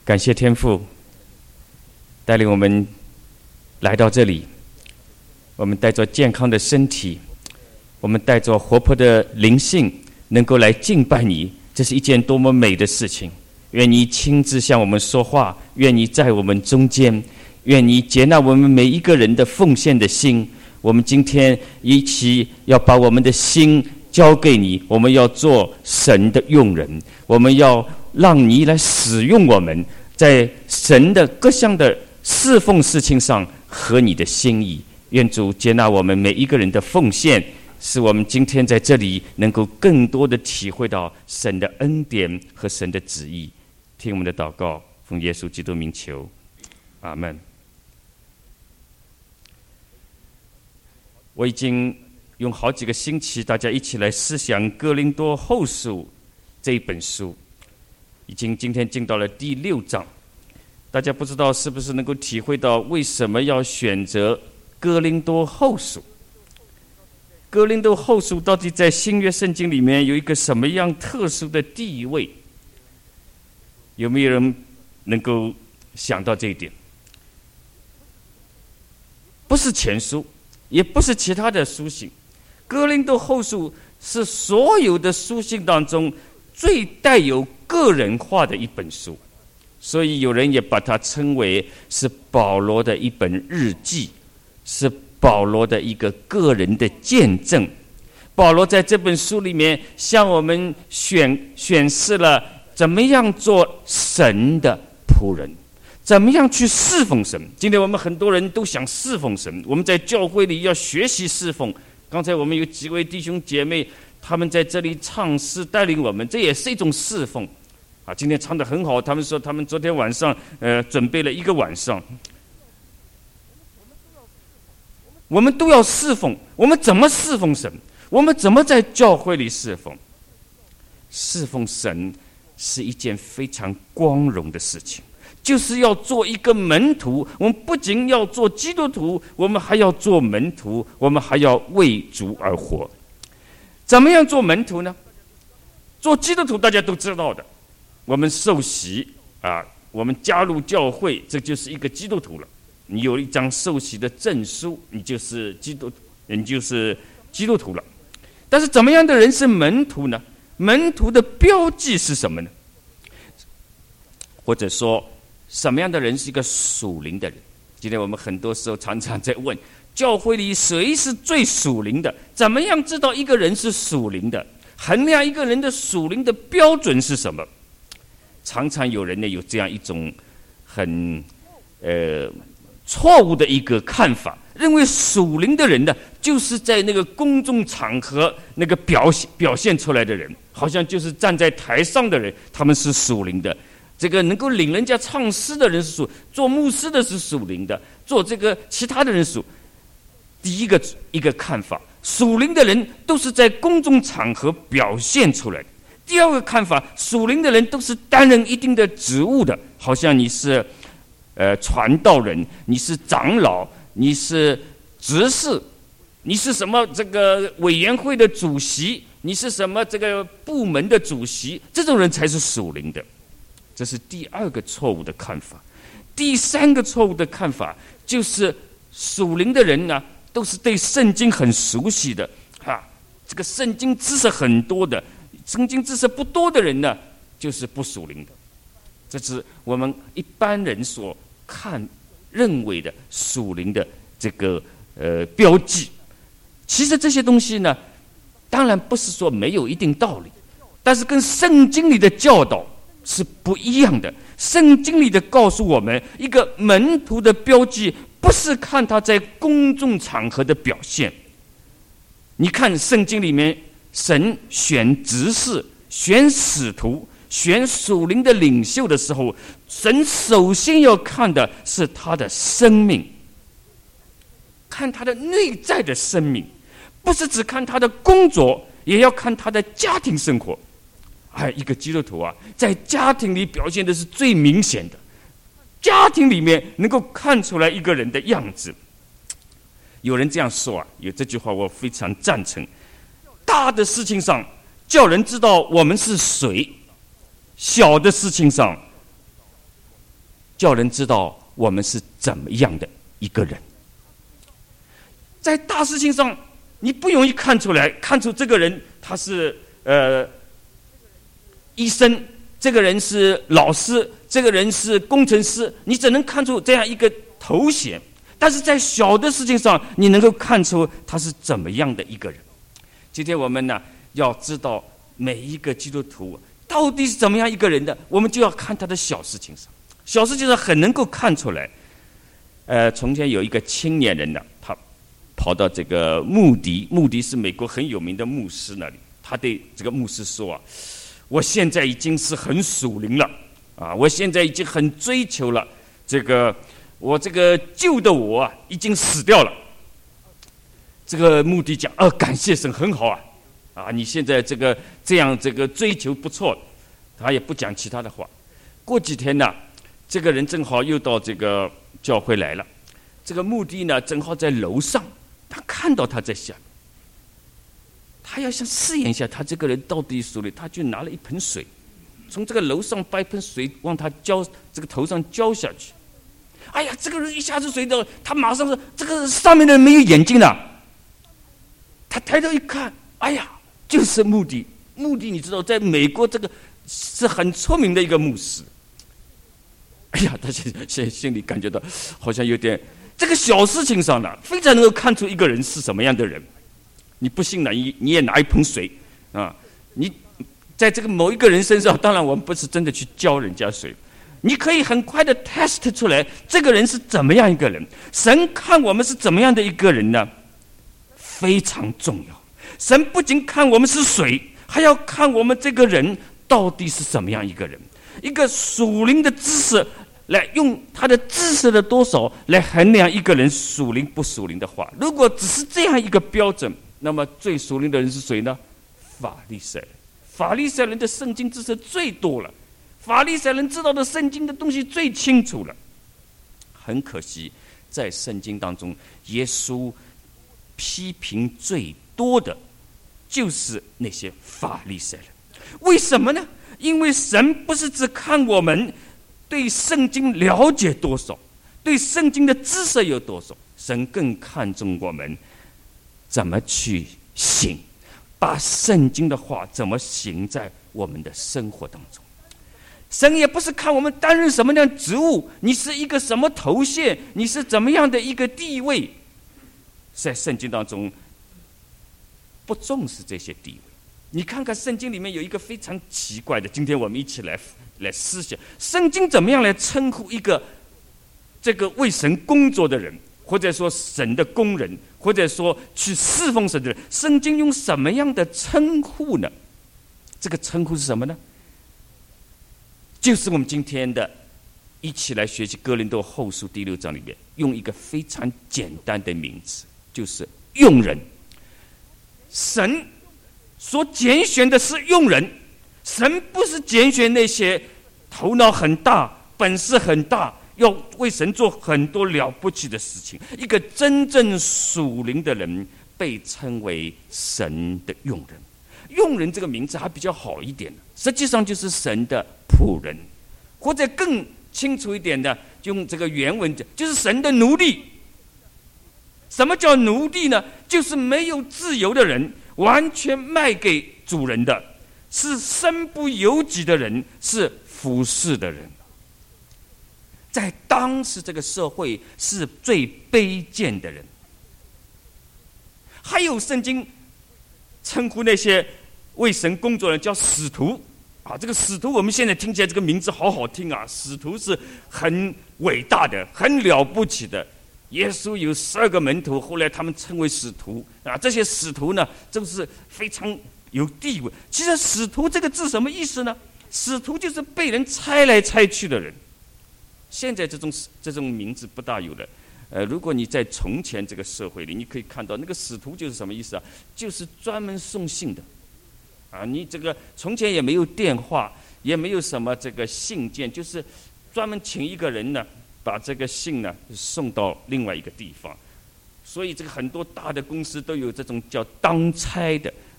感谢天父带领我们来到这里，我们带着健康的身体，我们带着活泼的灵性，能够来敬拜你，这是一件多么美的事情。愿你亲自向我们说话，愿你在我们中间，愿你接纳我们每一个人的奉献的心。我们今天一起要把我们的心交给你，我们要做神的用人，我们要让你来使用我们，在神的各项的侍奉事情上合你的心意。愿主接纳我们每一个人的奉献，使我们今天在这里能够更多的体会到神的恩典和神的旨意。听我们的祷告，奉耶稣基督名求，阿们。我已经用好几个星期，大家一起来思想哥林多后书这一本书，已经今天进到了第6章。大家不知道是不是能够体会到为什么要选择哥林多后书？哥林多后书到底在新约圣经里面有一个什么样特殊的地位？有没有人能够想到这一点？不是前书，也不是其他的书信，哥林多后书是所有的书信当中最带有个人化的一本书，所以有人也把它称为是保罗的一本日记，是保罗的一个个人的见证。保罗在这本书里面向我们显示了怎么样做神的仆人，怎么样去侍奉神。今天我们很多人都想侍奉神，我们在教会里要学习侍奉。刚才我们有几位弟兄姐妹，他们在这里唱诗带领我们，这也是一种侍奉啊。今天唱得很好，他们说他们昨天晚上准备了一个晚上。我们都要侍奉，我们怎么侍奉神？我们怎么在教会里侍奉？侍奉神是一件非常光荣的事情，就是要做一个门徒。我们不仅要做基督徒，我们还要做门徒，我们还要为主而活。怎么样做门徒呢？做基督徒大家都知道的，我们受洗啊，我们加入教会，这就是一个基督徒了。你有一张受洗的证书，你就是基督徒了。但是怎么样的人是门徒呢？门徒的标记是什么呢？或者说什么样的人是一个属灵的人？今天我们很多时候常常在问，教会里谁是最属灵的？怎么样知道一个人是属灵的？衡量一个人的属灵的标准是什么？常常有人呢有这样一种很错误的一个看法，认为属灵的人呢，就是在那个公众场合那个表现出来的人，好像就是站在台上的人，他们是属灵的。这个能够领人家唱诗的人是做牧师的是属灵的，做这个其他的人属。第一个看法，属灵的人都是在公众场合表现出来的。第二个看法，属灵的人都是担任一定的职务的，好像你是传道人，你是长老，你是执事，你是什么这个委员会的主席，你是什么这个部门的主席，这种人才是属灵的。这是第二个错误的看法。第三个错误的看法就是属灵的人呢，都是对圣经很熟悉的这个圣经知识很多的，圣经知识不多的人呢，就是不属灵的。这是我们一般人所认为的属灵的这个标记。其实这些东西呢，当然不是说没有一定道理，但是跟圣经里的教导是不一样的。圣经里的告诉我们，一个门徒的标记不是看他在公众场合的表现。你看圣经里面，神选执事、选使徒、选属灵的领袖的时候，神首先要看的是他的生命，看他的内在的生命，不是只看他的工作，也要看他的家庭生活。一个基督徒在家庭里表现的是最明显的，家庭里面能够看出来一个人的样子。有人这样说有这句话我非常赞成，大的事情上叫人知道我们是谁，小的事情上叫人知道我们是怎么样的一个人。在大事情上，你不容易看出这个人他是医生，这个人是老师，这个人是工程师，你只能看出这样一个头衔。但是在小的事情上，你能够看出他是怎么样的一个人。今天我们呢，要知道每一个基督徒到底是怎么样一个人的，我们就要看他的小事情上。小事情上很能够看出来。从前有一个青年人呢，他跑到这个穆迪是美国很有名的牧师那里，他对这个牧师说我现在已经是很属灵了我现在已经很追求了我这个旧的我已经死掉了。这个穆迪讲感谢神，很好你现在这样追求不错。他也不讲其他的话。过几天呢，这个人正好又到这个教会来了。这个穆迪呢，正好在楼上，他看到他在下面，他要想试验一下他这个人到底属灵，他就拿了一盆水，从这个楼上把一盆水往他头上浇下去。哎呀，这个人一下子睡到，他马上说这个上面的人没有眼睛了。他抬头一看，哎呀，就是穆迪。穆迪你知道，在美国这个是很出名的一个牧师。哎呀，他现在心里感觉到好像有点这个小事情上呢，非常能够看出一个人是什么样的人。你不信呢，你也拿一盆水你在这个某一个人身上，当然我们不是真的去浇人家水，你可以很快的 test 出来这个人是怎么样一个人。神看我们是怎么样的一个人呢？非常重要。神不仅看我们是谁，还要看我们这个人到底是怎么样一个人。一个属灵的知识，来用他的知识的多少来衡量一个人属灵不属灵的话，如果只是这样一个标准，那么最属灵的人是谁呢？法利赛人。法利赛人的圣经知识最多了，法利赛人知道的圣经的东西最清楚了。很可惜，在圣经当中，耶稣批评最多的就是那些法利赛人。为什么呢？因为神不是只看我们对圣经了解多少，对圣经的知识有多少，神更看重我们怎么去行，把圣经的话怎么行在我们的生活当中。神也不是看我们担任什么样的职务，你是一个什么头衔，你是怎么样的一个地位，在圣经当中不重视这些地位。你看看圣经里面有一个非常奇怪的，今天我们一起来思想，圣经怎么样来称呼一个这个为神工作的人，或者说神的工人，或者说去侍奉神的人，圣经用什么样的称呼呢？这个称呼是什么呢？就是我们今天的一起来学习哥林多后书第6章里面用一个非常简单的名词，就是用人。神所拣选的是用人，神不是拣选那些头脑很大、本事很大，要为神做很多了不起的事情。一个真正属灵的人被称为神的用人。用人这个名字还比较好一点，实际上就是神的仆人，或者更清楚一点的，用这个原文就是神的奴隶。什么叫奴隶呢？就是没有自由的人，完全卖给主人的，是身不由己的人，是服侍的人。在当时这个社会是最卑贱的人。还有圣经称呼那些为神工作的人叫使徒这个使徒我们现在听起来这个名字好好听使徒是很伟大的，很了不起的。耶稣有12个门徒，后来他们称为使徒这些使徒呢，都是非常有地位。其实使徒这个字什么意思呢？使徒就是被人差来差去的人。现在这种名字不大有了。如果你在从前这个社会里，你可以看到那个使徒就是什么意思就是专门送信的你这个从前也没有电话，也没有什么这个信件，就是专门请一个人呢，把这个信呢送到另外一个地方。所以这个很多大的公司都有这种叫当差的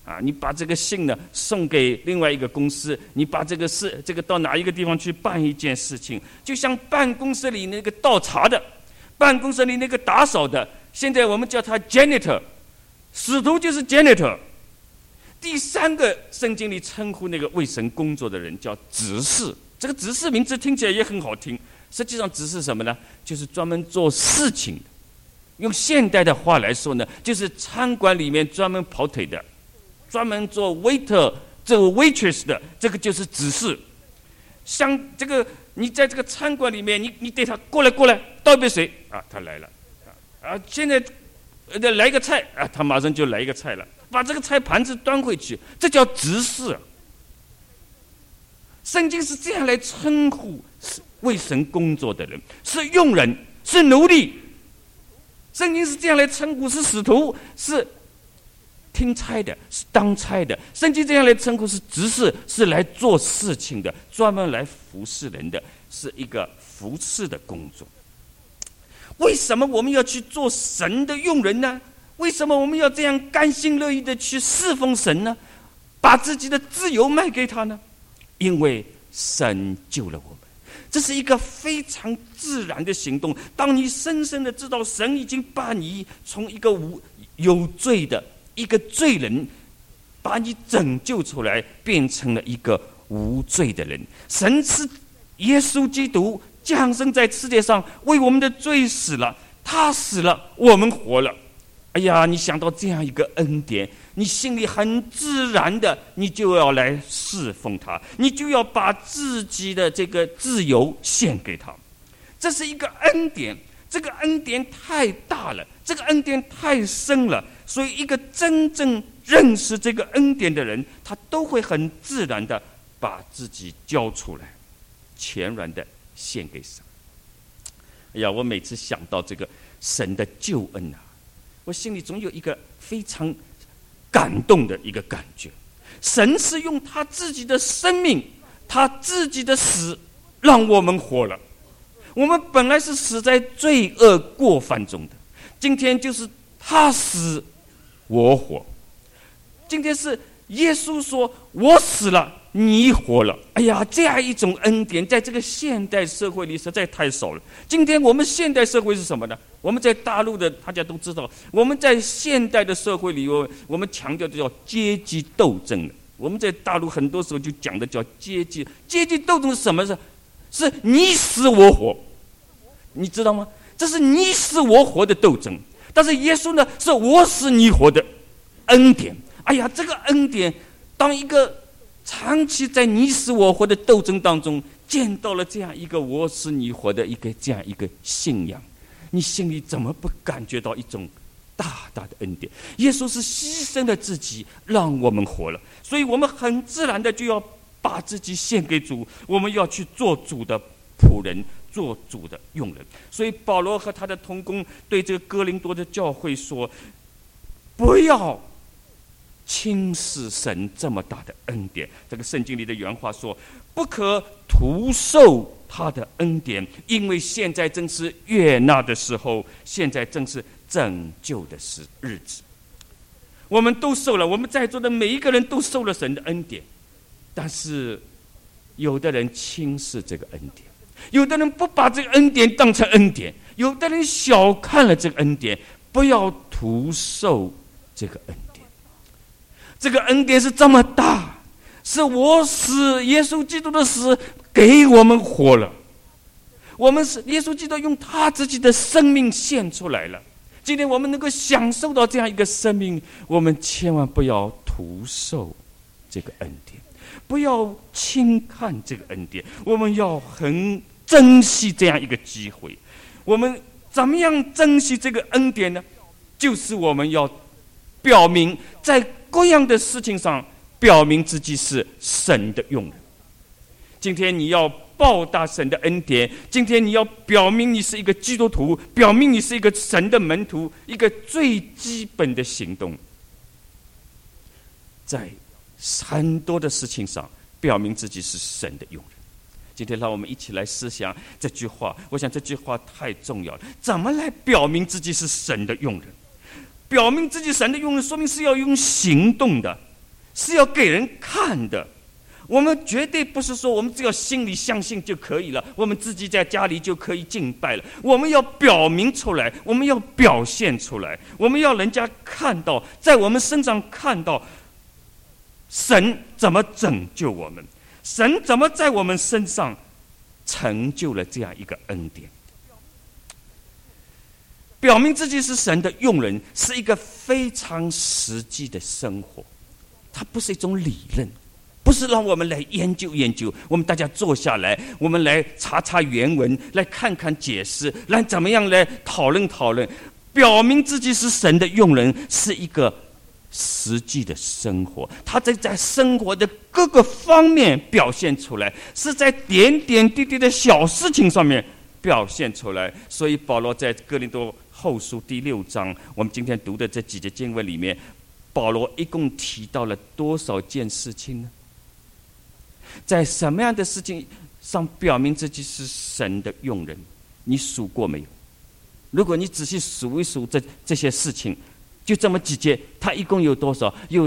你把这个信呢送给另外一个公司，你把这个到哪一个地方去办一件事情，就像办公室里那个倒茶的，办公室里那个打扫的，现在我们叫他 janitor， 使徒就是 janitor。第三个，圣经里称呼那个为神工作的人叫执事，这个执事名字听起来也很好听，实际上执事什么呢？就是专门做事情的。用现代的话来说呢，就是餐馆里面专门跑腿的，专门做 waiter 做 waitress 的，这个就是执事。像这个你在这个餐馆里面，你对他过来倒一杯水他来了现在来一个菜他马上就来一个菜了，把这个菜盘子端回去，这叫执事。圣经是这样来称呼为神工作的人，是用人，是奴隶。圣经是这样来称呼，是使徒，是听差的，是当差的。圣经这样来称呼，是执事，是来做事情的，专门来服侍人的，是一个服侍的工作。为什么我们要去做神的用人呢？为什么我们要这样甘心乐意的去侍奉神呢？把自己的自由卖给他呢？因为神救了我们。这是一个非常自然的行动。当你深深的知道神已经把你从一个有罪的一个罪人，把你拯救出来，变成了一个无罪的人。神是耶稣基督降生在世界上，为我们的罪死了，他死了，我们活了。哎呀，你想到这样一个恩典，你心里很自然的，你就要来侍奉他，你就要把自己的这个自由献给他。这是一个恩典，这个恩典太大了，这个恩典太深了，所以一个真正认识这个恩典的人，他都会很自然的把自己交出来，全然的献给神。哎呀，我每次想到这个神的救恩我心里总有一个非常感动的一个感觉。神是用他自己的生命，他自己的死，让我们活了。我们本来是死在罪恶过犯中的，今天就是他死我活。今天是耶稣说我死了你活了。哎呀，这样一种恩典在这个现代社会里实在太少了。今天我们现代社会是什么呢？我们在大陆的大家都知道，我们在现代的社会里，我们强调的叫阶级斗争。我们在大陆很多时候就讲的叫阶级斗争是什么？是你死我活，你知道吗？这是你死我活的斗争。但是耶稣呢，是我死你活的恩典。哎呀，这个恩典，当一个长期在你死我活的斗争当中，见到了这样一个我死你活的这样一个信仰，你心里怎么不感觉到一种大大的恩典？耶稣是牺牲了自己，让我们活了，所以我们很自然的就要把自己献给主，我们要去做主的仆人，做主的用人。所以保罗和他的同工对这个哥林多的教会说，不要轻视神这么大的恩典。这个圣经里的原话说，不可徒受他的恩典，因为现在正是悦纳的时候，现在正是拯救的日子。我们都受了，我们在座的每一个人都受了神的恩典，但是有的人轻视这个恩典，有的人不把这个恩典当成恩典，有的人小看了这个恩典。不要徒受这个恩典。这个恩典是这么大，是我死，耶稣基督的死给我们活了。我们是耶稣基督用他自己的生命献出来了。今天我们能够享受到这样一个生命，我们千万不要徒受这个恩典，不要轻看这个恩典，我们要很珍惜这样一个机会。我们怎么样珍惜这个恩典呢？就是我们要表明在各样的事情上表明自己是神的用人。今天你要报答神的恩典，今天你要表明你是一个基督徒，表明你是一个神的门徒，一个最基本的行动，在很多的事情上表明自己是神的用人。今天让我们一起来思想这句话，我想这句话太重要了。怎么来表明自己是神的用人？表明自己神的用人，说明是要用行动的。 是要给人看的。我们绝对不是说我们只要心里相信就可以了，我们自己在家里就可以敬拜了。我们要表明出来，我们要表现出来，我们要人家看到，在我们身上看到神怎么拯救我们，神怎么在我们身上成就了这样一个恩典。表明自己是神的用人，是一个非常实际的生活，它不是一种理论，不是让我们来研究研究，我们大家坐下来，我们来查查原文，来看看解释，来怎么样来讨论讨论。表明自己是神的用人，是一个实际的生活，他在生活的各个方面表现出来，是在点点滴滴的小事情上面表现出来。所以保罗在哥林多后书第6章，我们今天读的这几节经文里面，保罗一共提到了多少件事情呢？在什么样的事情上表明自己是神的用人？你数过没有？如果你仔细数一数这些事情，就这么几节，它一共有多少？有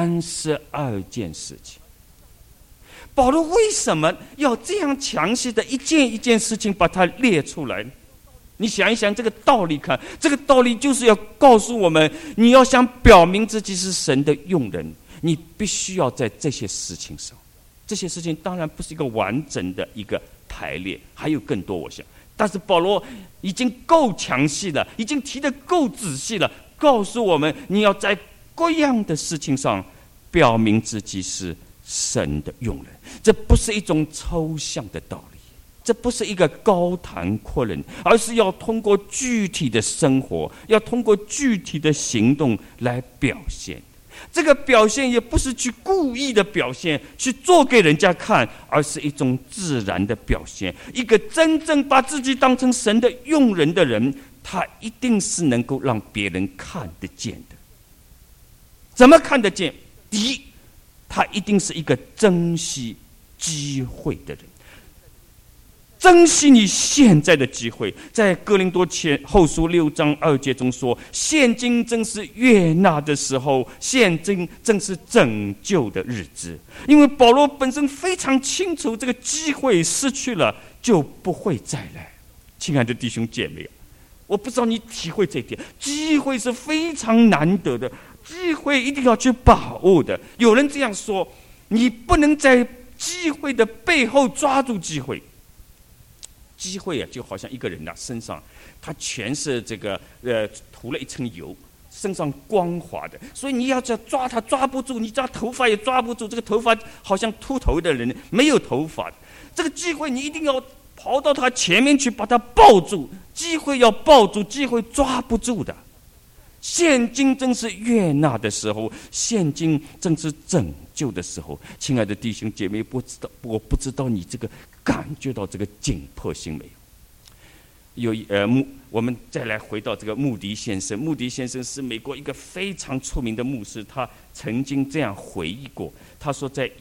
32件事情。保罗为什么要这样详细的一件一件事情把它列出来呢？你想一想这个道理，看这个道理就是要告诉我们，你要想表明自己是神的用人，你必须要在这些事情上。这些事情当然不是一个完整的一个排列，还有更多我想，但是保罗已经够详细了，已经提得够仔细了，告诉我们你要在各样的事情上表明自己是神的用人。这不是一种抽象的道理，这不是一个高谈阔论，而是要通过具体的生活，要通过具体的行动来表现。这个表现也不是去故意的表现，去做给人家看，而是一种自然的表现。一个真正把自己当成神的用人的人，他一定是能够让别人看得见的。怎么看得见？第一，他一定是一个珍惜机会的人，珍惜你现在的机会。在哥林多后书6章2节中说，现今正是悦纳的时候，现今正是拯救的日子。因为保罗本身非常清楚，这个机会失去了就不会再来。亲爱的弟兄姐妹，我不知道你体会这一点，机会是非常难得的，机会一定要去把握的。有人这样说，你不能在机会的背后抓住机会。机会啊，就好像一个人啊，身上他全是这个涂了一层油，身上光滑的，所以你要抓他抓不住，你抓头发也抓不住。这个头发好像秃头的人，没有头发的，这个机会你一定要跑到他前面去把他抱住。机会要抱住，机会抓不住的。现今正是悦纳的时候，现今正是拯救的时候。亲爱的弟兄姐妹，我不知道你这个感觉到这个紧迫性没有？我们再来回到这个穆迪先生。穆迪先生是美国一个非常出名的牧师，他曾经这样回忆过，他说在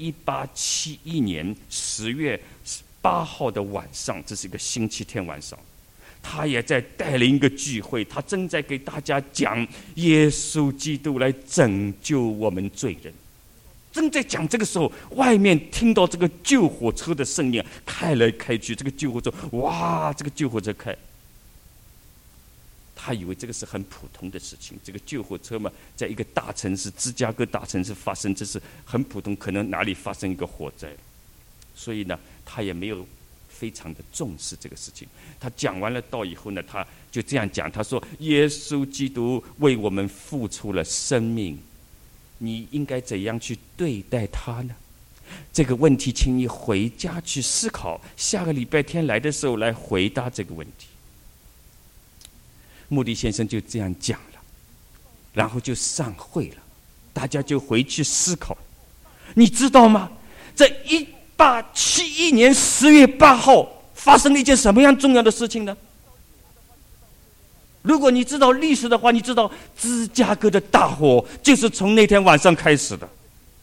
1871年10月8号的晚上，这是一个星期天晚上，他也在带领一个聚会，他正在给大家讲耶稣基督来拯救我们罪人。正在讲这个时候，外面听到这个救火车的声音，开来开去，这个救火车，哇，这个救火车开，他以为这个是很普通的事情。这个救火车嘛，在一个大城市，芝加哥大城市发生，这是很普通，可能哪里发生一个火灾，所以呢，他也没有非常的重视这个事情。他讲完了道以后呢，他就这样讲，他说：“耶稣基督为我们付出了生命，你应该怎样去对待他呢？这个问题，请你回家去思考，下个礼拜天来的时候来回答这个问题。”穆迪先生就这样讲了，然后就散会了，大家就回去思考。你知道吗？在1871年10月8号发生了一件什么样重要的事情呢？如果你知道历史的话，你知道芝加哥的大火就是从那天晚上开始的。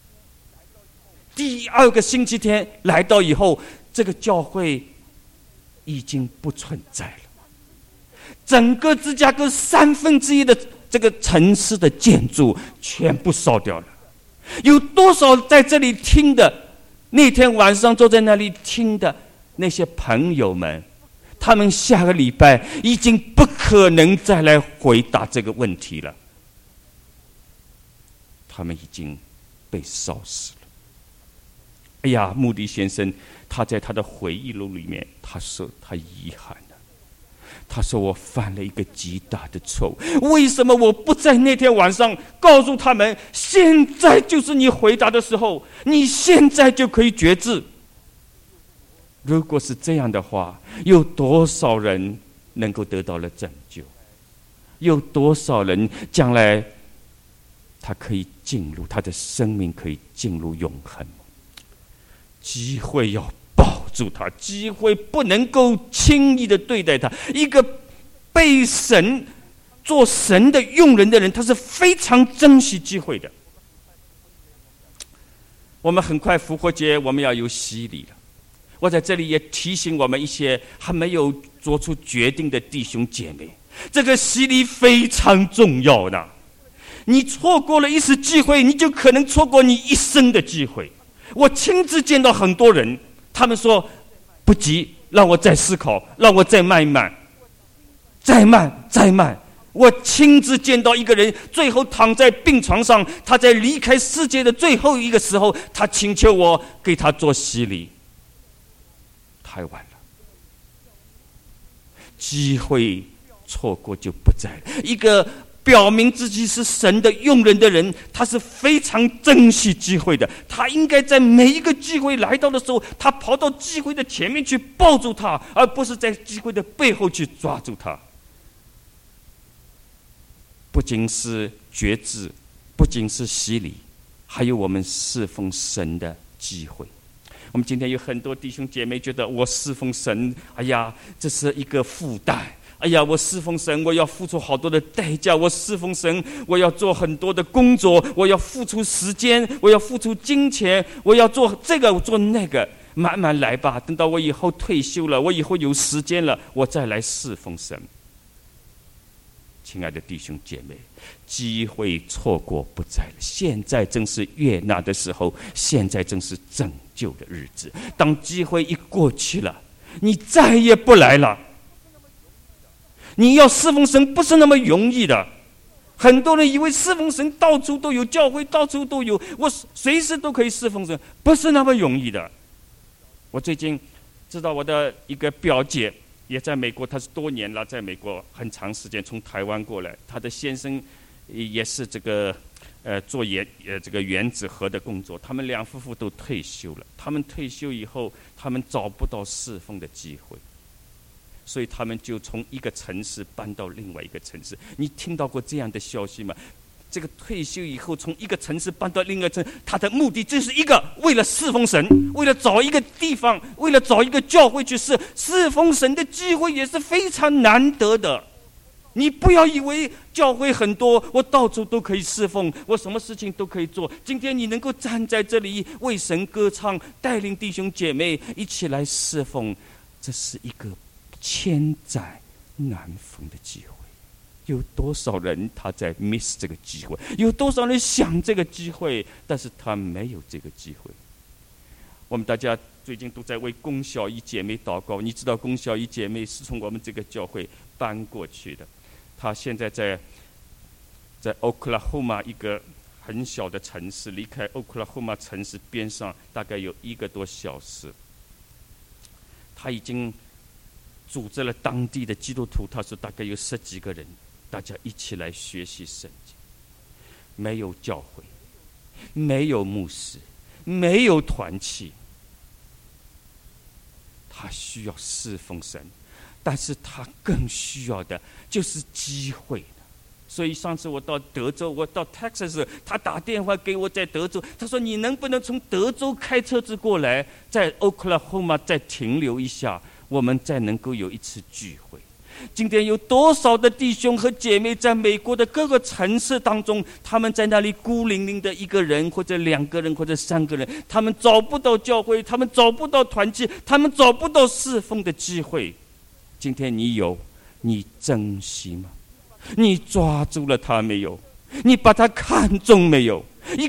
第2个星期天来到以后，这个教会已经不存在了，整个芝加哥1/3的这个城市的建筑全部烧掉了。 有多少在这里听的，那天晚上坐在那里听的那些朋友们，他们下个礼拜已经不可能再来回答这个问题了，他们已经被烧死了。哎呀，穆迪先生他在他的回忆录里面，他说他遗憾了，他说我犯了一个极大的错误，为什么我不在那天晚上告诉他们，现在就是你回答的时候，你现在就可以决志。如果是这样的话，有多少人能够得到了拯救？有多少人将来他可以进入，他的生命可以进入永恒？机会要抱住他，机会不能够轻易的对待他。一个被神做神的用人的人，他是非常珍惜机会的。我们很快复活节我们要有洗礼了，我在这里也提醒我们一些还没有做出决定的弟兄姐妹，这个洗礼非常重要的。你错过了一次机会，你就可能错过你一生的机会。我亲自见到很多人，他们说不急，让我再思考，让我再慢一慢，再慢再慢。我亲自见到一个人，最后躺在病床上，他在离开世界的最后一个时候，他请求我给他做洗礼。太晚了，机会错过就不在了。一个表明自己是神的用人的人，他是非常珍惜机会的。他应该在每一个机会来到的时候，他跑到机会的前面去抱住他，而不是在机会的背后去抓住他。不仅是决志，不仅是洗礼，还有我们侍奉神的机会。我们今天有很多弟兄姐妹觉得我侍奉神，哎呀，这是一个负担。哎呀，我侍奉神，我要付出好多的代价。我侍奉神，我要做很多的工作，我要付出时间，我要付出金钱，我要做这个做那个。慢慢来吧，等到我以后退休了，我以后有时间了，我再来侍奉神。亲爱的弟兄姐妹，机会错过不再了，现在正是悦纳的时候，现在正是拯救的日子。当机会一过去了，你再也不来了。你要侍奉神不是那么容易的。很多人以为侍奉神到处都有教会，到处都有，我随时都可以侍奉神，不是那么容易的。我最近知道我的一个表姐也在美国，她是多年了，在美国很长时间，从台湾过来。她的先生也是这个做这个原子核的工作，他们两夫妇都退休了。他们退休以后，他们找不到侍奉的机会，所以他们就从一个城市搬到另外一个城市。你听到过这样的消息吗？这个退休以后从一个城市搬到另一个城市，他的目的就是一个，为了侍奉神，为了找一个地方，为了找一个教会去侍奉神的机会也是非常难得的。你不要以为教会很多，我到处都可以侍奉，我什么事情都可以做。今天你能够站在这里为神歌唱，带领弟兄姐妹一起来侍奉，这是一个千载难逢的机会。有多少人他在 miss 这个机会？有多少人想这个机会，但是他没有这个机会。我们大家最近都在为龚小怡姐妹祷告。你知道龚小怡姐妹是从我们这个教会搬过去的，她现在在 Oklahoma 一个很小的城市，离开 Oklahoma 城市边上大概有1个多小时。她已经组织了当地的基督徒，他说大概有10几个人，大家一起来学习圣经。没有教会，没有牧师，没有团契，他需要侍奉神，但是他更需要的就是机会。所以上次我到德州，我到 Texas， 他打电话给我，在德州，他说你能不能从德州开车子过来，在 Oklahoma 再停留一下，我们再能够有一次聚会。今天有多少的弟兄和姐妹在美国的各个城市当中，他们在那里孤零零的1个人或者2个人或者3个人，他们找不到教会，他们找不到团契，他们找不到侍奉的机会。今天你有，你珍惜吗？你抓住了它没有？你把它看重没有？一个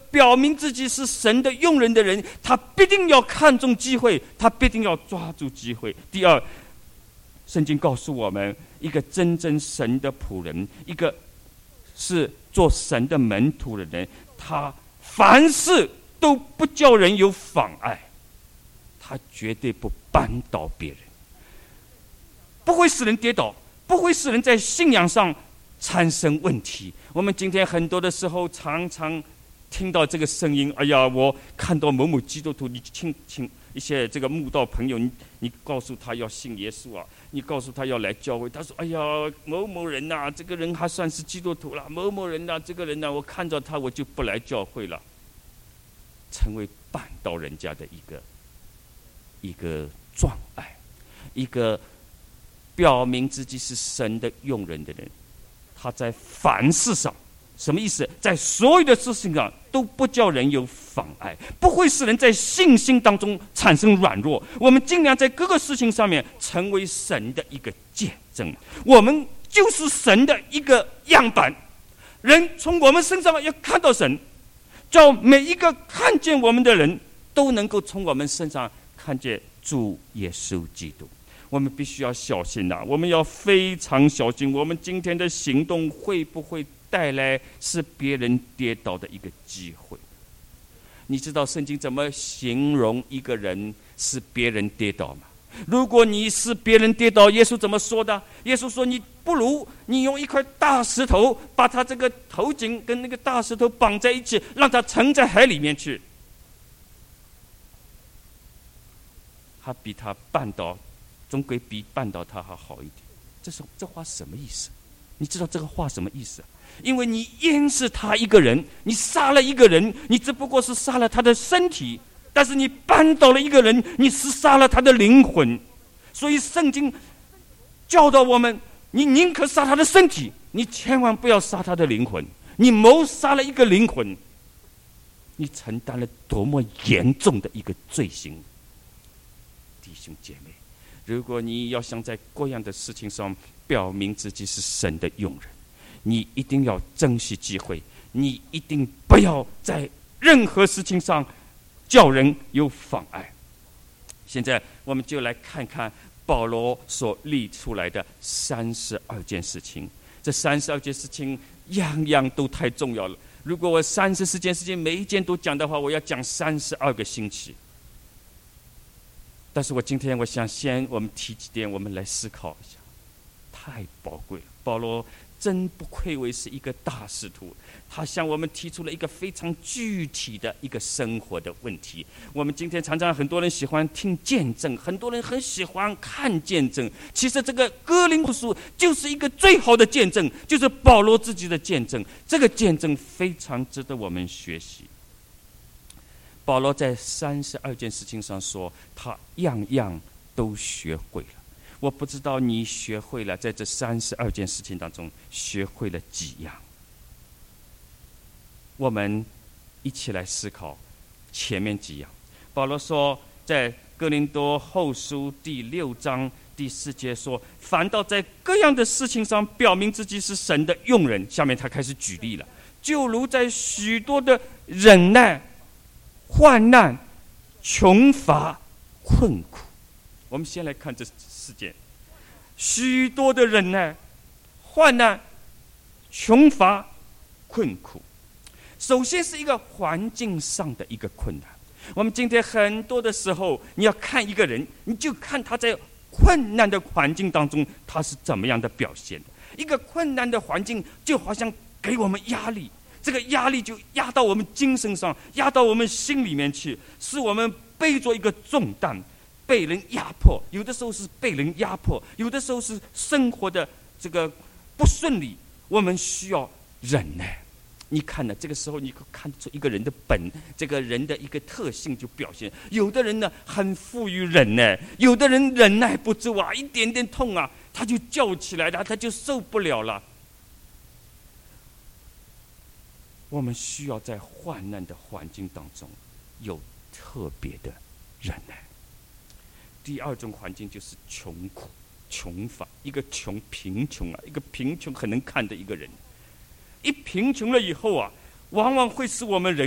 表明自己是神的用人的人，他必定要看重机会，他必定要抓住机会。第二，圣经告诉我们，一个真正神的仆人，一个是做神的门徒的人，他凡事都不叫人有妨碍，他绝对不扳倒别人，不会使人跌倒，不会使人在信仰上产生问题。我们今天很多的时候常常听到这个声音，哎呀，我看到某某基督徒，你请一些这个慕道朋友，你告诉他要信耶稣啊，你告诉他要来教会，他说，哎呀，某某人呐，这个人还算是基督徒了，某某人呐，这个人呐，我看到他我就不来教会了，成为绊倒人家的一个障碍，一个表明自己是神的用人的人，他在凡事上，什么意思？在所有的事情上都不叫人有妨碍，不会使人在信心当中产生软弱。我们尽量在各个事情上面成为神的一个见证，我们就是神的一个样板，人从我们身上要看到神，叫每一个看见我们的人都能够从我们身上看见主耶稣基督。我们必须要小心啊，我们要非常小心，我们今天的行动会不会带来是别人跌倒的一个机会？你知道圣经怎么形容一个人是别人跌倒吗？如果你是别人跌倒，耶稣怎么说的？耶稣说，你不如你用一块大石头把他这个头颈跟那个大石头绑在一起，让他沉在海里面去，他比他绊倒，总归比绊倒他还好一点。这话什么意思？你知道这个话什么意思？因为你淹死他一个人，你杀了一个人，你只不过是杀了他的身体，但是你扳倒了一个人，你是杀了他的灵魂。所以圣经教导我们，你宁可杀他的身体，你千万不要杀他的灵魂。你谋杀了一个灵魂，你承担了多么严重的一个罪行。弟兄姐妹，如果你要想在各样的事情上表明自己是神的用人，你一定要珍惜机会，你一定不要在任何事情上叫人有妨碍。现在我们就来看看保罗所列出来的32件事情。这32件事情样样都太重要了，如果我34件事情每一件都讲的话，我要讲32个星期。但是我今天我想先我们提几点，我们来思考一下，太宝贵了。保罗真不愧为是一个大使徒，他向我们提出了一个非常具体的一个生活的问题。我们今天常常很多人喜欢听见证，很多人很喜欢看见证，其实这个哥林多书就是一个最好的见证，就是保罗自己的见证，这个见证非常值得我们学习。保罗在32件事情上说，他样样都学会了。我不知道你学会了，在这32件事情当中学会了几样？我们一起来思考前面几样。保罗说，在哥林多后书第6章第4节说，反倒在各样的事情上表明自己是神的用人。下面他开始举例了，就如在许多的忍耐、患难、穷乏、困苦。我们先来看这4件：许多的忍耐、患难、穷乏、困苦。首先是一个环境上的一个困难。我们今天很多的时候，你要看一个人，你就看他在困难的环境当中他是怎么样的表现的。一个困难的环境就好像给我们压力，这个压力就压到我们精神上，压到我们心里面去，使我们背着一个重担，被人压迫。有的时候是被人压迫，有的时候是生活的这个不顺利，我们需要忍耐。你看呢，这个时候你看出一个人的这个人的一个特性就表现。有的人呢很富于忍耐，有的人忍耐不住啊，一点点痛啊他就叫起来了，他就受不了了。我们需要在患难的环境当中有特别的忍耐。第二种环境就是穷苦、穷乏。一个贫穷啊，一个贫穷很能看的一个人，一贫穷了以后啊，往往会使我们人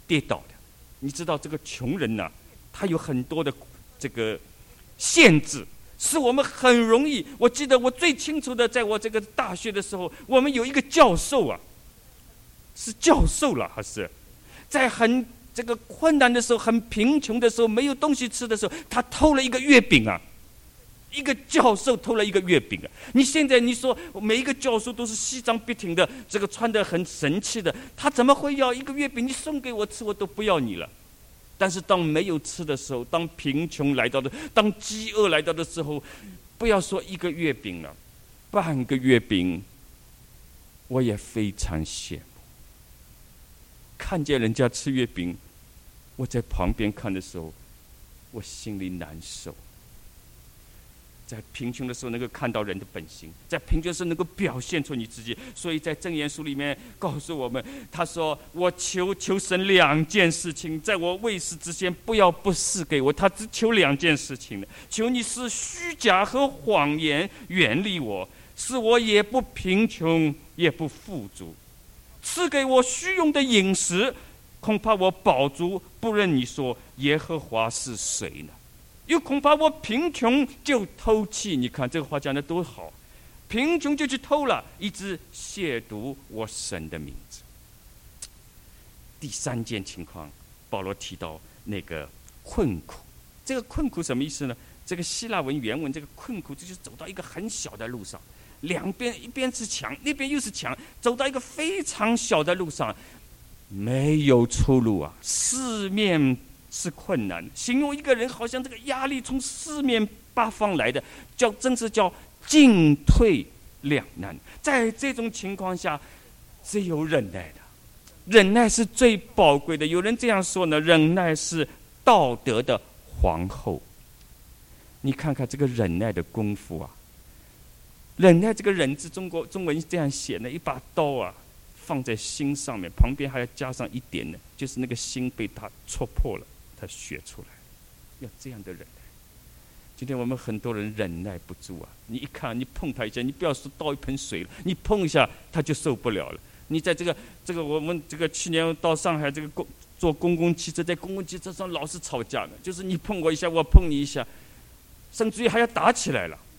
跌倒的。你知道这个穷人呐，他有很多的这个限制，是我们很容易。我记得我最清楚的，在我这个大学的时候，我们有一个教授啊，是教授了，还是在很这个困难的时候，很贫穷的时候，没有东西吃的时候，他偷了一个月饼啊。一个教授偷了一个月饼啊！你现在你说每一个教授都是西装笔挺的，这个穿得很神气的，他怎么会要一个月饼？你送给我吃，我都不要你了。但是当没有吃的时候，当贫穷来到的，当饥饿来到的时候，不要说一个月饼了，半个月饼，我也非常羡慕。看见人家吃月饼，我在旁边看的时候，我心里难受。在贫穷的时候能够看到人的本性，在贫穷的时候能够表现出你自己。所以在箴言书里面告诉我们，他说我求神2件事情，在我未死之前不要不赐给我。他只求2件事情的，求你使虚假和谎言远离我，使我也不贫穷也不富足，赐给我虚用的饮食，恐怕我饱足，不认你说耶和华是谁呢？又恐怕我贫穷就偷窃。你看这个话讲的多好，贫穷就去偷了，以致亵渎我神的名字。第3件情况，保罗提到那个困苦。这个困苦什么意思呢？这个希腊文原文，这个困苦，这就是走到一个很小的路上，两边一边是墙，那边又是墙，走到一个非常小的路上，没有出路啊，四面是困难。形容一个人好像这个压力从四面八方来的，真是叫进退两难。在这种情况下，只有忍耐的，忍耐是最宝贵的。有人这样说呢，忍耐是道德的皇后。你看看这个忍耐的功夫啊，忍耐这个忍字，中文这样写呢，一把刀啊放在心上面，旁边还要加上一点呢，就是那个心被他戳破了，他血出来，要这样的忍耐。今天我们很多人忍耐不住啊！你一看，你碰他一下，你不要说倒一盆水了，你碰一下他就受不了了。你在这个我们这个去年到上海这个坐公共汽车，在公共汽车上老是吵架的，就是你碰我一下，我碰你一下，甚至于还要打起来了。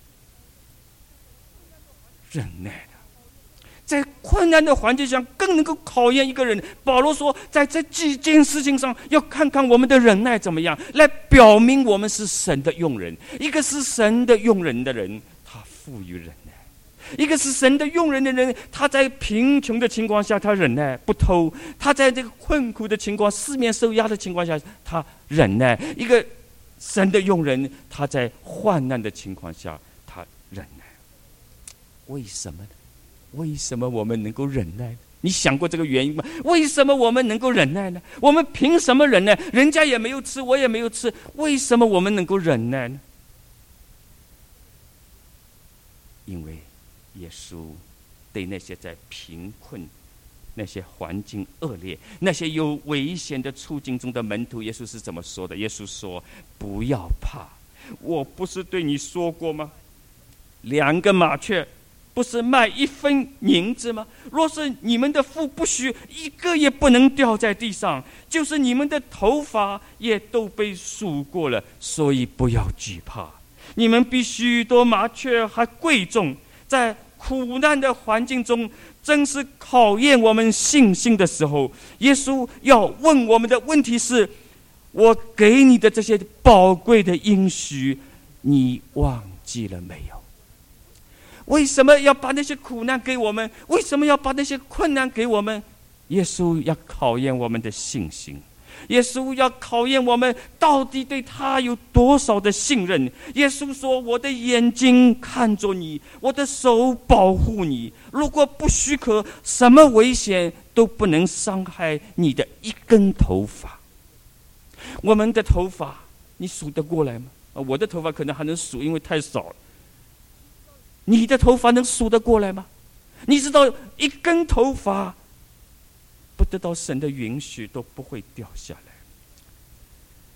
忍耐的，在困难的环境下更能够考验一个人。保罗说，在这几件事情上，要看看我们的忍耐怎么样，来表明我们是神的用人。一个是神的用人的人，他富于忍耐；一个是神的用人的人，他在贫穷的情况下他忍耐不偷，他在这个困苦的情况、四面受压的情况下他忍耐。一个神的用人，他在患难的情况下他忍耐。为什么呢？为什么我们能够忍耐呢？你想过这个原因吗？为什么我们能够忍耐呢？我们凭什么忍耐？人家也没有吃，我也没有吃，为什么我们能够忍耐呢？因为耶稣对那些在贫困、那些环境恶劣、那些有危险的处境中的门徒，耶稣是怎么说的？耶稣说：不要怕，我不是对你说过吗？2个麻雀不是卖1分银子吗？若是你们的父不许一个也不能掉在地上，就是你们的头发也都被数过了，所以不要惧怕。你们比许多麻雀还贵重。在苦难的环境中，正是考验我们信心的时候。耶稣要问我们的问题是：我给你的这些宝贵的应许，你忘记了没有？为什么要把那些苦难给我们？为什么要把那些困难给我们？耶稣要考验我们的信心，耶稣要考验我们到底对他有多少的信任。耶稣说：我的眼睛看着你，我的手保护你，如果不许可，什么危险都不能伤害你的一根头发。我们的头发你数得过来吗？我的头发可能还能数，因为太少了。你的头发能数得过来吗？你知道一根头发不得到神的允许都不会掉下来。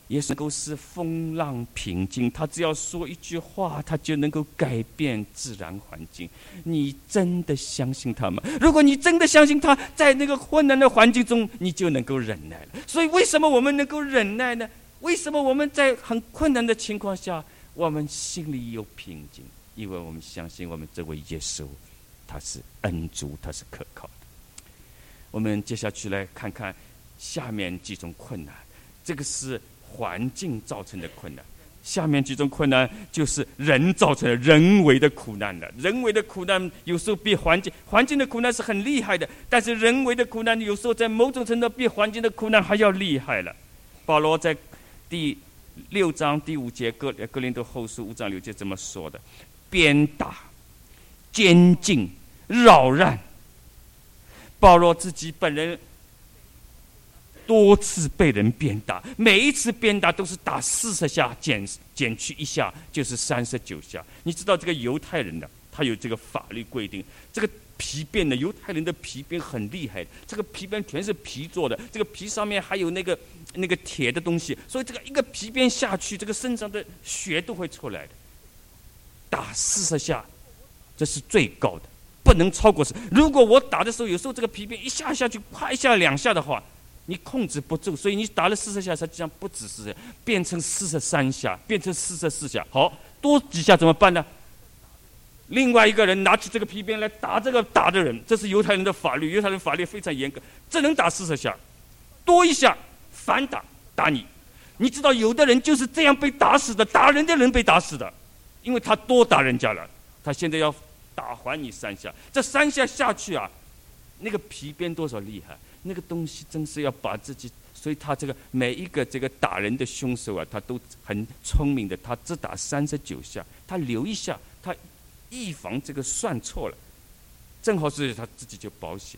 也能够使风浪平静，他只要说一句话，他就能够改变自然环境。你真的相信他吗？如果你真的相信他，在那个困难的环境中，你就能够忍耐了。所以为什么我们能够忍耐呢？为什么我们在很困难的情况下，我们心里有平静？因为我们相信我们这位耶稣，他是恩主，他是可靠的。我们接下去来看看下面几种困难，这个是环境造成的困难，下面几种困难就是人造成的人为的苦难了。人为的苦难有时候比环境的苦难是很厉害的，但是人为的苦难有时候在某种程度比环境的苦难还要厉害了。保罗在第6章第5节哥林多后书5章6节这么说的：鞭打、监禁、扰乱。保罗自己本人多次被人鞭打，每一次鞭打都是打40下，减去1下就是39下。你知道这个犹太人呢，他有这个法律规定，这个皮鞭呢，犹太人的皮鞭很厉害，这个皮鞭全是皮做的，这个皮上面还有那个铁的东西，所以这个一个皮鞭下去，这个身上的血都会出来的。打40下，这是最高的，不能超过10。如果我打的时候，有时候这个皮鞭一下下去，啪一下2下的话，你控制不住，所以你打了40下，实际上不止40下，变成43下，变成44下。好，多几下怎么办呢？另外一个人拿起这个皮鞭来打这个打的人，这是犹太人的法律，犹太人法律非常严格，只能打40下，多一下反打你。你知道有的人就是这样被打死的，打人的人被打死的，因为他多打人家了，他现在要打还你3下，这3下下去啊，那个皮鞭多少厉害，那个东西真是要把自己，所以他这个每一个这个打人的凶手啊，他都很聪明的，他只打39下，他留1下，他预防这个算错了，正好是他自己就保险。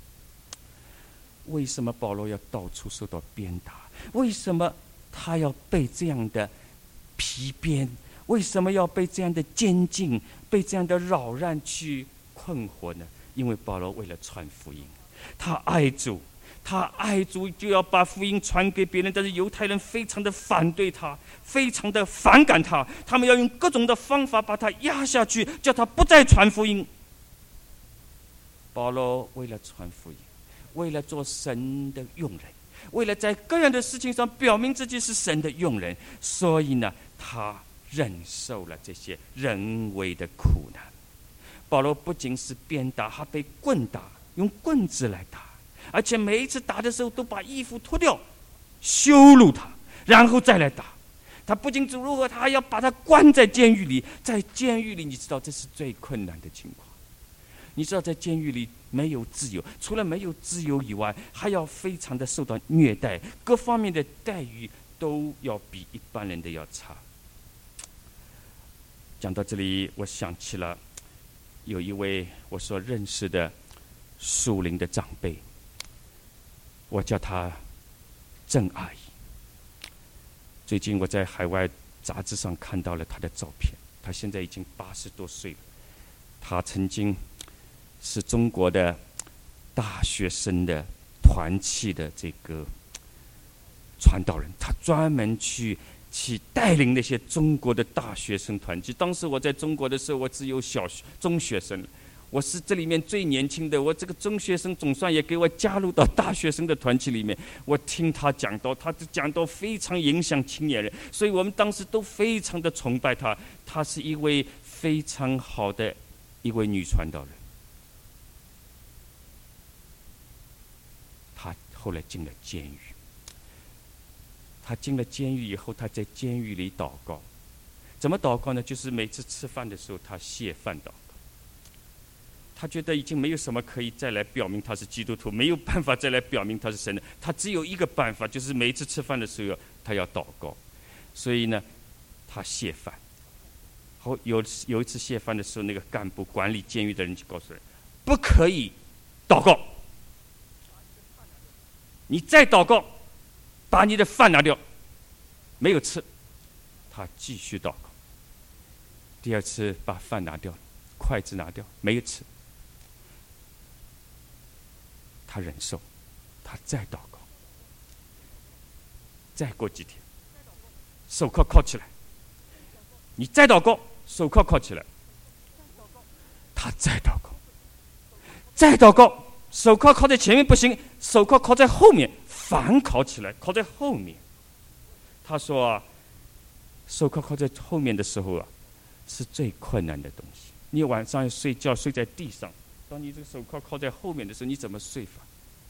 为什么保罗要到处受到鞭打？为什么他要被这样的皮鞭？为什么要被这样的监禁、被这样的扰乱去困惑呢？因为保罗为了传福音，他爱主，就要把福音传给别人，但是犹太人非常的反对他，非常的反感他，他们要用各种的方法把他压下去，叫他不再传福音。保罗为了传福音，为了做神的用人，为了在各样的事情上表明自己是神的用人，所以呢，他忍受了这些人为的苦难。保罗不仅是鞭打，他被棍打，用棍子来打，而且每一次打的时候都把衣服脱掉，羞辱他，然后再来打。他不仅如何，他还要把他关在监狱里。在监狱里，你知道这是最困难的情况。你知道在监狱里没有自由，除了没有自由以外，还要非常的受到虐待，各方面的待遇都要比一般人的要差。讲到这里，我想起了有一位我所认识的属灵的长辈，我叫他郑阿姨。最近我在海外杂志上看到了他的照片，他现在已经80多岁了。他曾经是中国的大学生的团契的这个传道人，他专门去带领那些中国的大学生团契。当时我在中国的时候，我只有中学生，我是这里面最年轻的，我这个中学生总算也给我加入到大学生的团契里面。我听他讲道，他讲道非常影响青年人，所以我们当时都非常的崇拜他。他是一位非常好的一位女传道人。他后来进了监狱。他进了监狱以后，他在监狱里祷告。怎么祷告呢？就是每次吃饭的时候，他谢饭祷告。他觉得已经没有什么可以再来表明他是基督徒，没有办法再来表明他是神的。他只有一个办法，就是每一次吃饭的时候，他要祷告。所以呢，他谢饭。后有一次谢饭的时候，那个干部管理监狱的人就告诉人，不可以祷告。你再祷告，把你的饭拿掉。没有吃，他继续祷告。第二次把饭拿掉，筷子拿掉，没有吃。他忍受，他再祷告。再过几天， 手铐起来。你再祷告，手铐起来。他再祷告，再祷告，手铐在前面不行，手铐在后面，反铐起来，铐在后面。他说啊，手铐在后面的时候啊，是最困难的东西。你晚上要睡觉，睡在地上，当你这个手铐在后面的时候，你怎么睡法？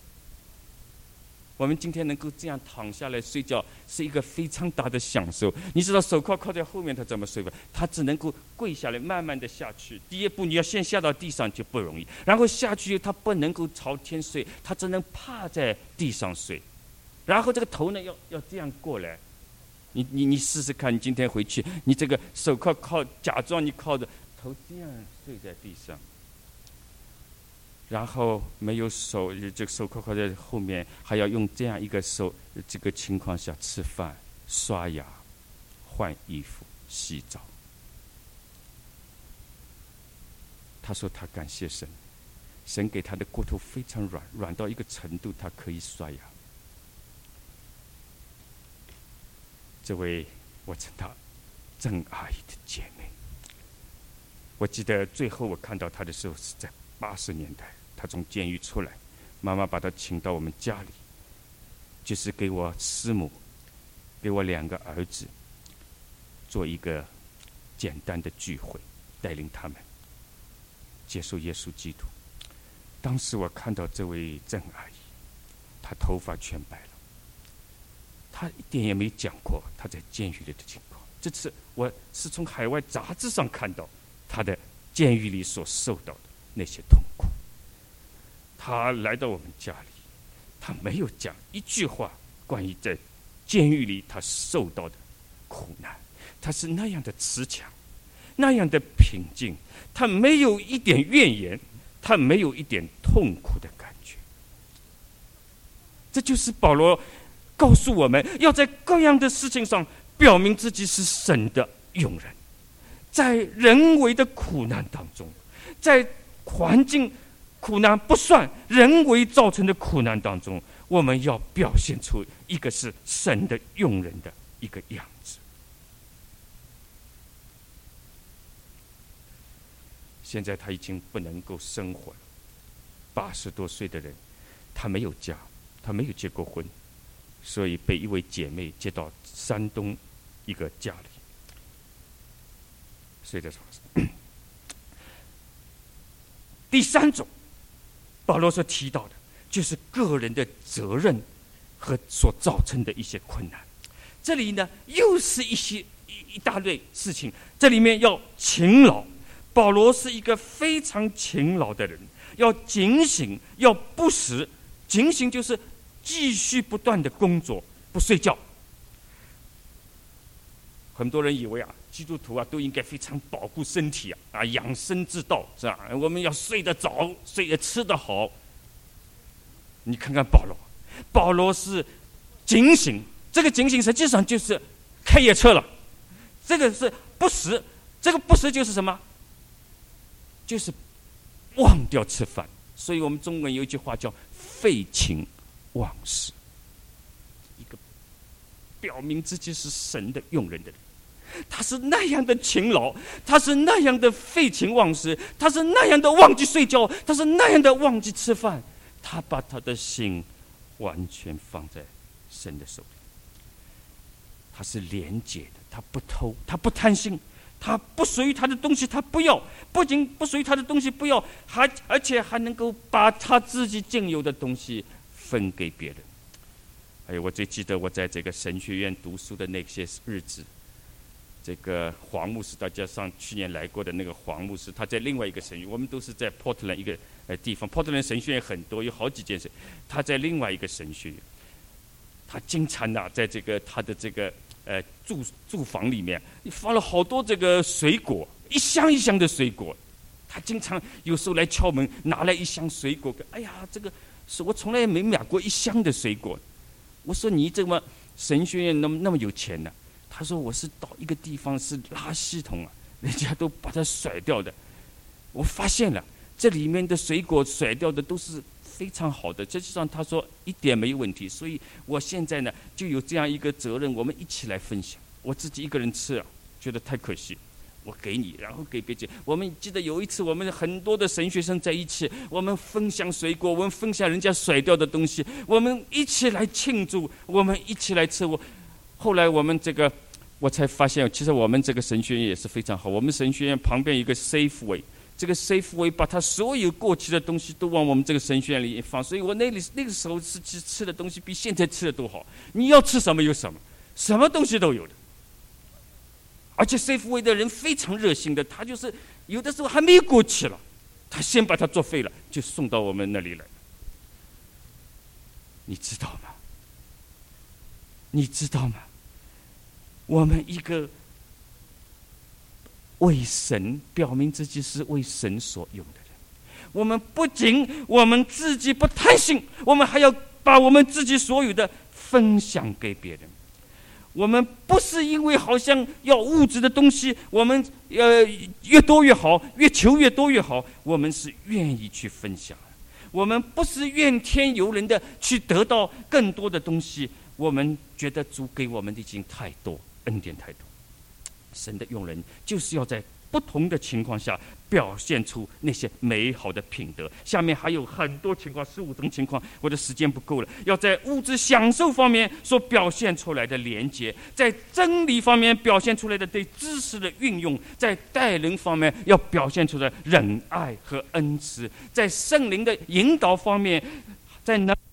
我们今天能够这样躺下来睡觉，是一个非常大的享受。你知道手铐在后面，他怎么睡吧？他只能够跪下来，慢慢的下去。第一步，你要先下到地上就不容易，然后下去他不能够朝天睡，他只能趴在地上睡，然后这个头呢要这样过来。你试试看，你今天回去，你这个手铐假装你靠着头这样睡在地上。然后没有手，这个手铐在后面，还要用这样一个手，这个情况下吃饭、刷牙、换衣服、洗澡。他说他感谢神，神给他的骨头非常软，软到一个程度，他可以刷牙。这位我称她郑阿姨的姐妹，我记得最后我看到她的时候是在80年代。他从监狱出来，妈妈把他请到我们家里，就是给我师母，给我2个儿子做一个简单的聚会，带领他们接受耶稣基督。当时我看到这位郑阿姨，她头发全白了，她一点也没讲过她在监狱里的情况。这次我是从海外杂志上看到她的监狱里所受到的那些痛苦。他来到我们家里，他没有讲一句话关于在监狱里他受到的苦难。他是那样的慈祥，那样的平静，他没有一点怨言，他没有一点痛苦的感觉。这就是保罗告诉我们要在各样的事情上表明自己是神的用人，在人为的苦难当中，在环境苦难不算，人为造成的苦难当中，我们要表现出一个是神的用人的一个样子。现在他已经不能够生活了，80多岁的人，他没有家，他没有结过婚，所以被一位姐妹接到山东一个家里，睡在床上。第3种保罗所提到的就是个人的责任和所造成的一些困难。这里呢又是一大类事情，这里面要勤劳。保罗是一个非常勤劳的人，要警醒，要不时。警醒就是继续不断的工作，不睡觉。很多人以为基督徒都应该非常保护身体养生之道是吧？我们要睡得早，吃得好。你看看保罗是警醒，这个警醒实际上就是开夜车了。这个是不时，这个不时就是什么？就是忘掉吃饭。所以我们中文有一句话叫废寝忘食，一个表明自己是神的用人的人。他是那样的勤劳，他是那样的废寝忘食，他是那样的忘记睡觉，他是那样的忘记吃饭。他把他的心完全放在神的手里。他是廉洁的，他不偷，他不贪心，他不属于他的东西他不要，不仅不属于他的东西不要，而且还能够把他自己仅有的东西分给别人。哎，我最记得我在这个神学院读书的那些日子，这个黄牧师，大家去年来过的那个黄牧师，他在另外一个神学院，我们都是在 Portland 一个地方。Portland 神学院很多，有好几间神，他在另外一个神学院，他经常在这个他的这个住房里面放了好多这个水果，一箱一箱的水果。他经常有时候来敲门，拿来一箱水果。哎呀，这个是我从来没买过1箱的水果。我说你这么神学院那么有钱呢？他说我是到一个地方是垃圾桶人家都把它甩掉的。我发现了这里面的水果甩掉的都是非常好的，实际上他说一点没有问题。所以我现在呢就有这样一个责任，我们一起来分享。 我自己一个人吃啊，觉得太可惜。我给你，然后给别人。我们记得有一次，我们很多的神学生在一起，我们分享水果，我们分享人家甩掉的东西，我们一起来庆祝，我们一起来吃。后来我们我才发现，其实我们这个神学院也是非常好。我们神学院旁边有一个 Safeway， 这个 Safeway 把他所有过期的东西都往我们这个神学院里放，所以我那个时候吃的东西比现在吃的都好。你要吃什么有什么，什么东西都有的。而且 Safeway 的人非常热心的，他就是有的时候还没过期了，他先把它作废了，就送到我们那里来。你知道吗？你知道吗？我们一个为神表明自己是为神所用的人，我们不仅我们自己不贪心，我们还要把我们自己所有的分享给别人。我们不是因为好像要物质的东西，我们越多越好，越求越多越好，我们是愿意去分享。我们不是怨天尤人的去得到更多的东西，我们觉得主给我们的已经太多，恩典太多。神的用人就是要在不同的情况下表现出那些美好的品德。下面还有很多情况，15种情况，我的时间不够了。要在物质享受方面所表现出来的连结，在真理方面表现出来的对知识的运用，在待人方面要表现出来仁爱和恩慈，在圣灵的引导方面，在能